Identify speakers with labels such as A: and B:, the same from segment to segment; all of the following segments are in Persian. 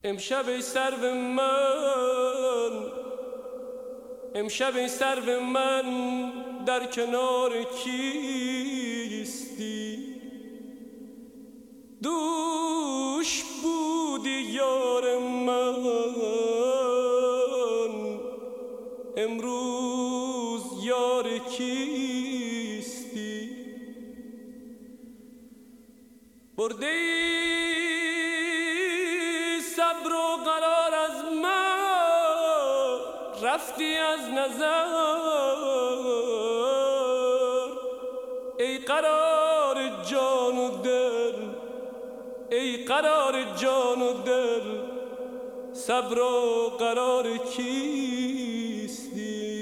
A: امشب ای سرو من در کنار کیستی؟ دوش بودی یار من، امروز یار کیستی؟ برده ای صبر و قرار از من، رفتی از نظر. ای قرار جان و دل، ای قرار جان و دل، صبر و قرار کیستی؟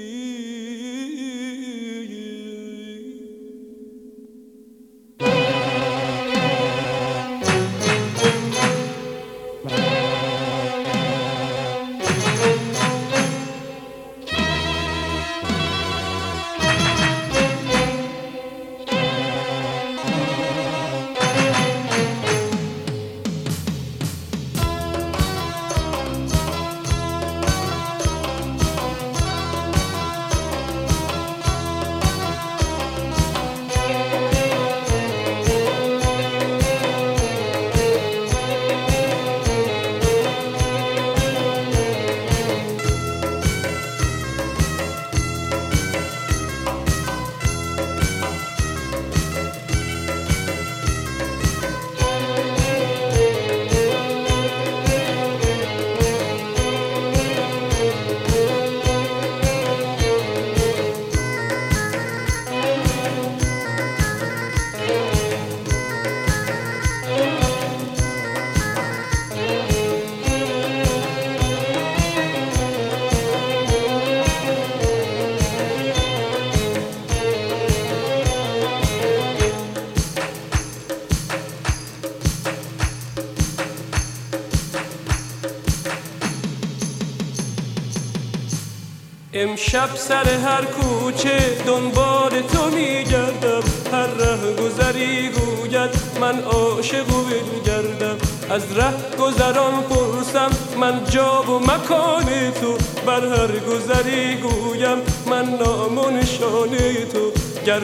A: امشب سر هر کوچه دنبال تو میگردم، هر ره گذری گوید من عاشق و بگردم. از ره گذران پرسم من جا و مکان تو، بر هر گذری گویم من نام و نشان تو. گر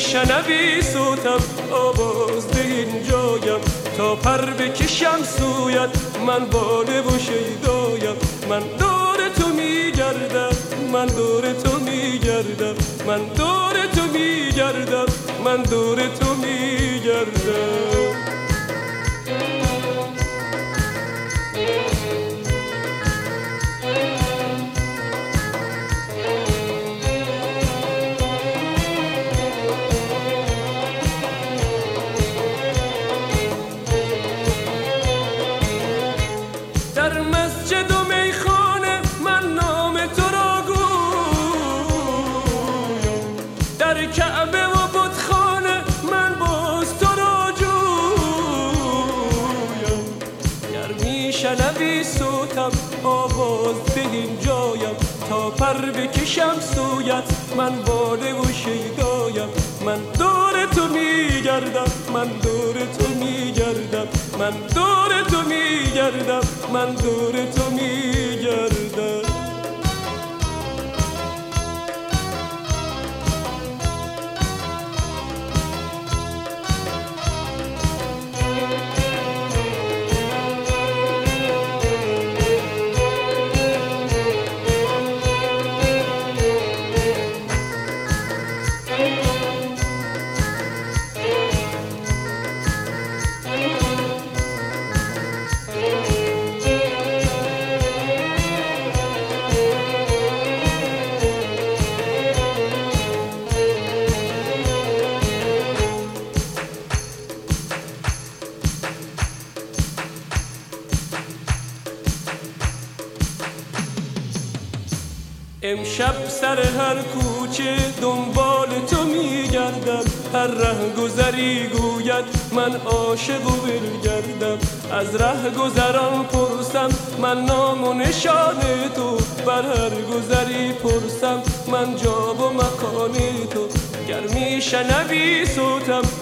A: میشنوی صوتم آواز ده اینجایم، تا پر بکشم سویت من باله و شیدایم. من دور تو میگردم، من دور تو میگردم، من دور تو میگردم، من دور تو میگردم. در مسجد و میخانه من نام تو را گویم، در کعبه و بتخانه من باز تو را جویم. گر میشنوی صوتم آواز ده اینجایم، تا پر بکشم سویت من باله و شیدایم. من دور تو میگردم، من دور تو میگردم، من دور تو میگردم، من دور تو میگردم. امشب سر هر کوچه دنبال تو میگردم، هر ره گذری گوید من عاشق و بگردم. از ره گذران پرسم من نام و نشان تو، بر هر گذری پرسم من جا و مکان تو. گر میشنوی صوتم